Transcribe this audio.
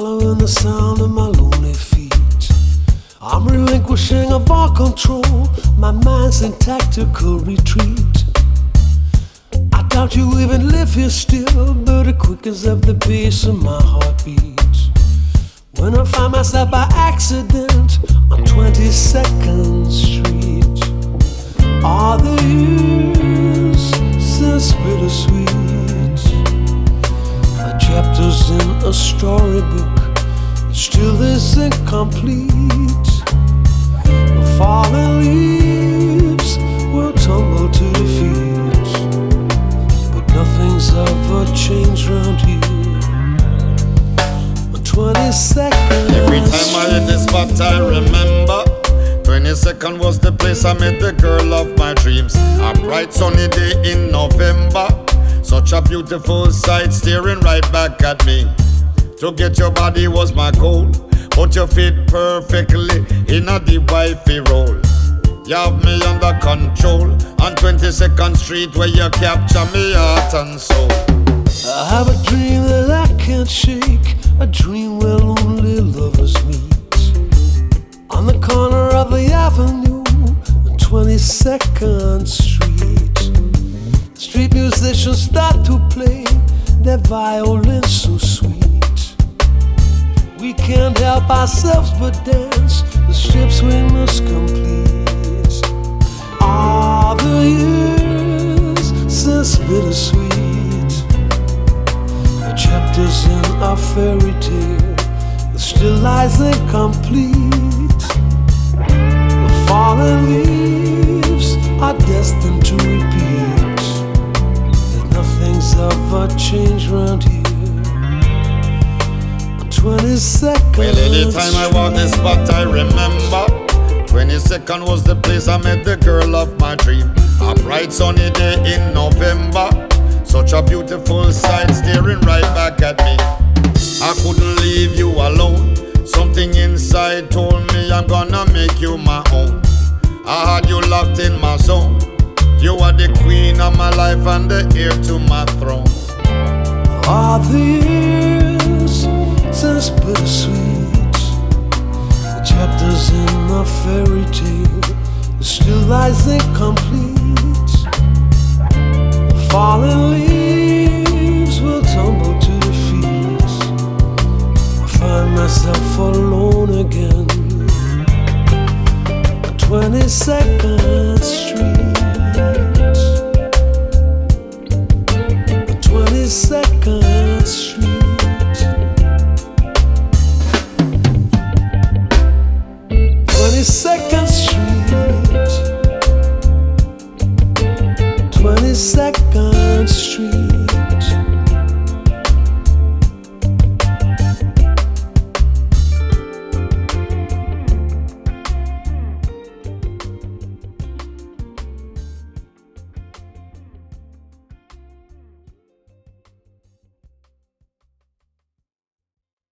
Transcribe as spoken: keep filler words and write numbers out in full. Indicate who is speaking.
Speaker 1: following the sound of my lonely feet. I'm relinquishing of all control, my mind's in tactical retreat. I doubt you even live here still, but it quickens up the pace of my heartbeat. When I find myself by accident on twenty-second Street, all the years since bittersweet, the chapters in a storybook still is incomplete. The fallen leaves will tumble to defeat, but nothing's ever changed round here. twenty-second
Speaker 2: Every time I hit this spot I remember twenty-second was the place I met the girl of my dreams. A bright sunny day in November, such a beautiful sight staring right back at me. To get your body was my goal, but you fit perfectly in a deep wifey role. You have me under control on twenty-second Street, where you capture me heart and soul.
Speaker 1: I have a dream that I can't shake, a dream where only lovers meet. On the corner of the avenue, on twenty-second Street, street musicians start to play their violins so sweet. We can't help ourselves but dance, the strips we must complete. All the years since bittersweet, the chapters in our fairy tale that still lies incomplete. The fallen leaves are destined to repeat, that nothing's ever changed round here. twenty-second
Speaker 2: Well, anytime I walk this spot I remember twenty-second was the place I met the girl of my dream. A bright sunny day in November, such a beautiful sight staring right back at me. I couldn't leave you alone, something inside told me I'm gonna make you my own. I had you locked in my zone, you are the queen of my life and the heir to my throne.
Speaker 1: All the years since bittersweet, the chapters in a fairy tale that still lies incomplete. The fallen leaves will tumble to defeat. I find myself alone again. twenty-second